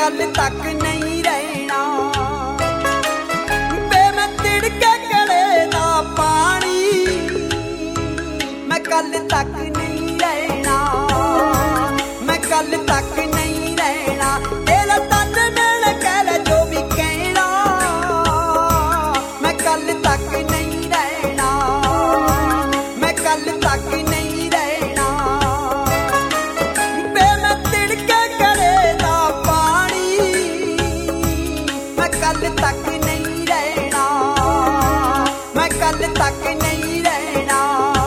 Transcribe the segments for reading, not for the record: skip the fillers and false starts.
कल तक नहीं रहना। बे मैं तिड़के गले दा पानी, मैं कल तक नहीं रहना, मैं कल तक नहीं रहना। तेरा तन मैंने कह ले जो भी कहना, मैं कल तक नहीं रहना, मैं कल तक नहीं रहना। बे मैं तिड़के गले दा पानी, मैं कल तक नहीं रहना, मैं कल तक नहीं रहना।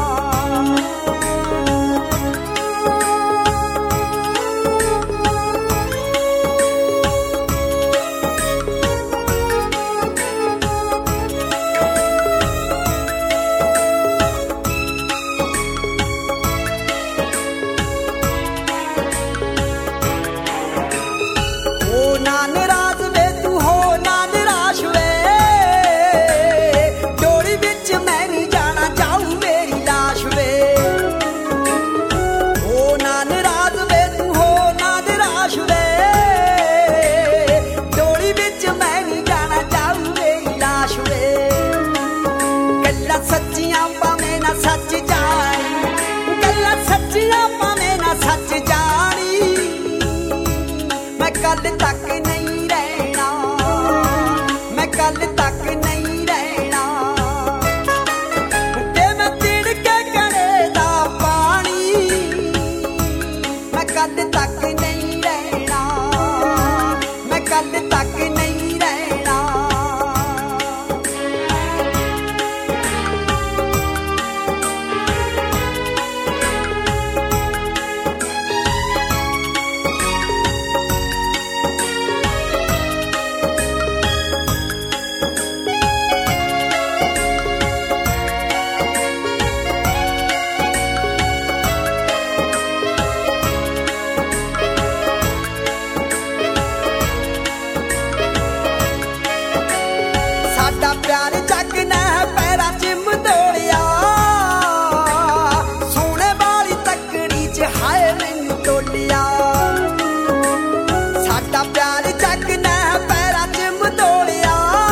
सच्चियां भावें ना सच जानी, गल्लां सच्चियां भावें ना सच जानी, मैं कल तक नहीं रहना, मैं कल तक नहीं रहना। ते मैं तिड़के गले दा पानी, मैं कल तक नहीं रहना, मैं कल तक नहीं रहना। साडा प्यार जग ने पैरां च मदोड़िया, सोने वाली तकड़ी च हाय मैनू तोलिया। साडा प्यार जग ने पैरां च मदोड़िया,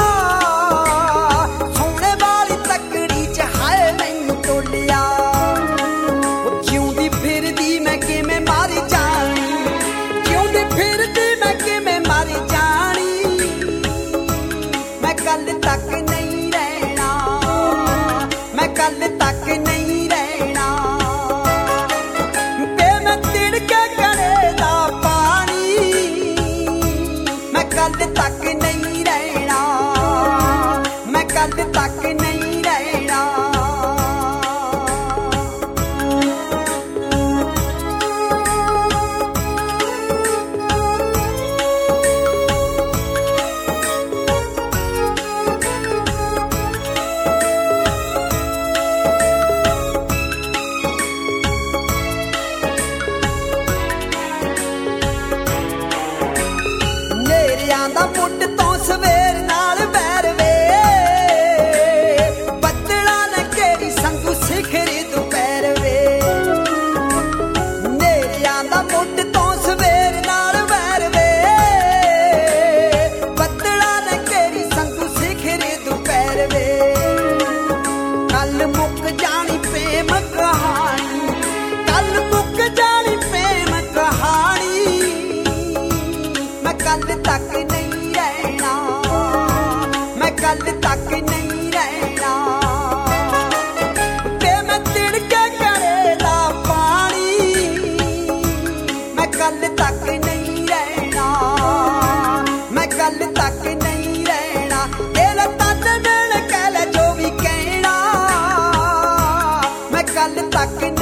सोने वाली तकड़ी च हाय मैनू तोलिया। जिउंदी फिरदी मैं किवें मारी जानी, जिउंदी फिरदी मैं किवें मारी जानी, मैं कल तक नहीं रहना, मैं कल तक नहीं रहना। बे मैं तिड़के गले दा पानी, मैं कल तक नहीं रहना, मैं कल तक नहीं रहना। दा मुंड तो सवेर नाल बैर वे, बदला ने केरी संगू सिखरी दोपहर वे। नेरियां दा मुंड तो सवेर नाल बैर वे, बदला ने केरी संगू सिखरी दोपहर वे। कल मुक जानी प्रेम कहानी, कल मुक जानी प्रेम कहानी, मैं कल तक नहीं रहना, मैं कल तक नहीं रहना। ते मैं तिड़के गले दा पानी, मैं कल तक नहीं रहना, मैं कल तक नहीं रहना। तेरा तन मैंने कह ले जो भी कहना, मैं कल तक